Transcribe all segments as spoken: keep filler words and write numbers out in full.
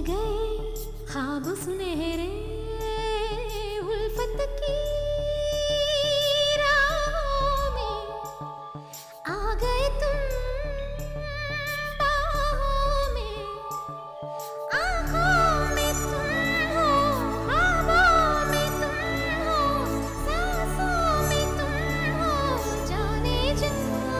गए ख्वाब सुनहरे उल्फत की राहों में, आ गए तुम बाहों में, आँखों में तुम हो, ख्वाबों में तुम हो, सांसों में तुम हो, जाने जा।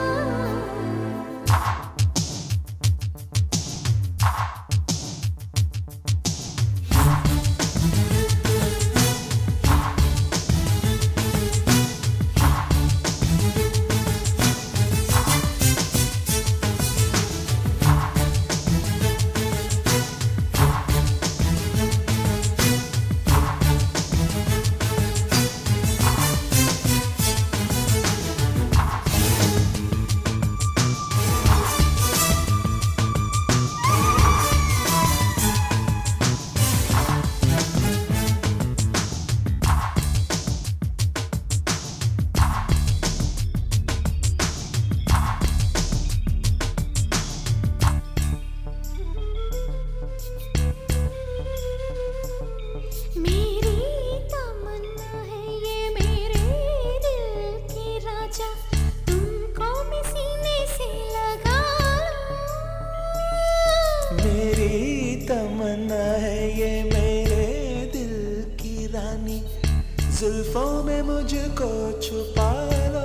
मेरी तमन्ना है ये मेरे दिल की रानी, जुल्फों में मुझको छुपा लो।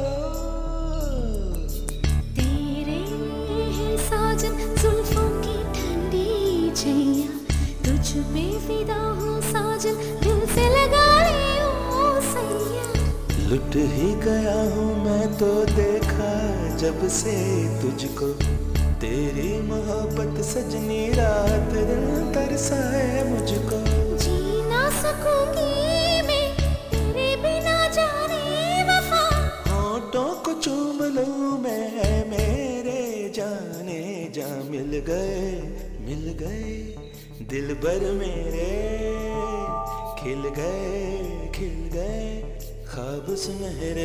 तेरे हैं साजन जुल्फों की ठंडी छैया, तुझ पे फिदा हूँ साजन, दिल से लगा ले ओ सैया। लुट ही गया हूँ मैं तो देखा जब से तुझको, तेरी मोहब्बत सजनी रात दिन तरसाए मुझको। जी ना सकूंगी मैं तेरे बिना जाने वफा, होठों को चूम लूं मैं मेरे जाने जा। मिल गए मिल गए दिल भर मेरे, खिल गए खिल गए ख्वाब सुनहरे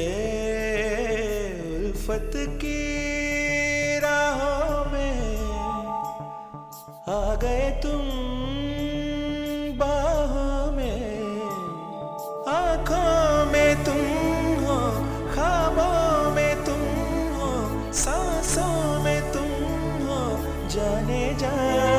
उल्फत की राहों में, आ गए तुम बाहों में, आँखों में तुम हो, ख्वाबों में तुम हो, सांसों में तुम हो, जाने जा।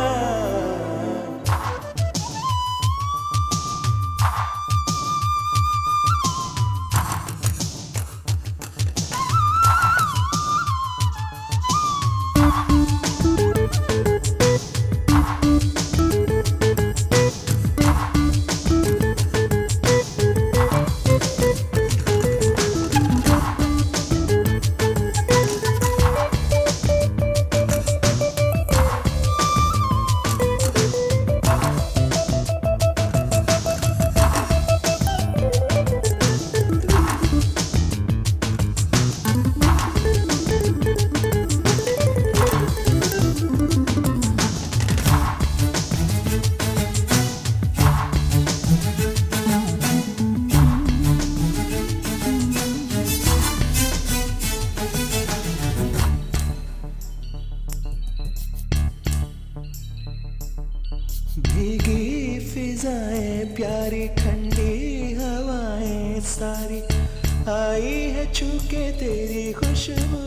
भीगी फिजाएं प्यारी ठंडी हवाएं सारी, आई है छूके तेरी खुशबू।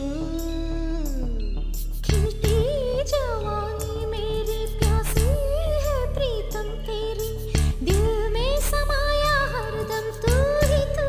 खिलती जवानी मेरी प्यासी है प्रीतम तेरी, दिल में समाया हरदम तू ही तू।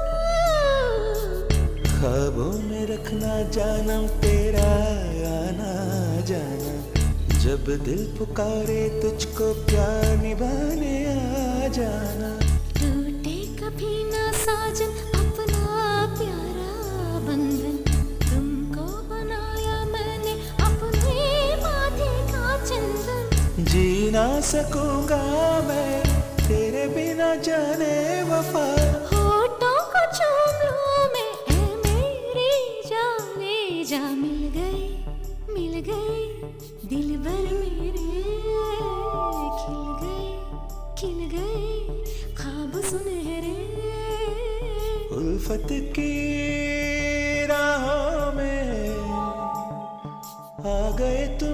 ख्वाबों में रखना जानम तेरा आना जाना, जब दिल पुकारे तुझको प्यार निभाने आ जाना। टूटे कभी ना साजन अपना प्यारा बंधन, तुमको बनाया मैंने अपने माथे का चंदन। जी ना सकूंगा मैं तेरे बिना जाने वफा, होठों को चूम लूं मैं ऐ मेरी जाने जा। मिल गए मिल गए दिल भर मेरे, खिल गए खिल गए ख्वाब सुनहरे उल्फत की राहों में, आ गए तुम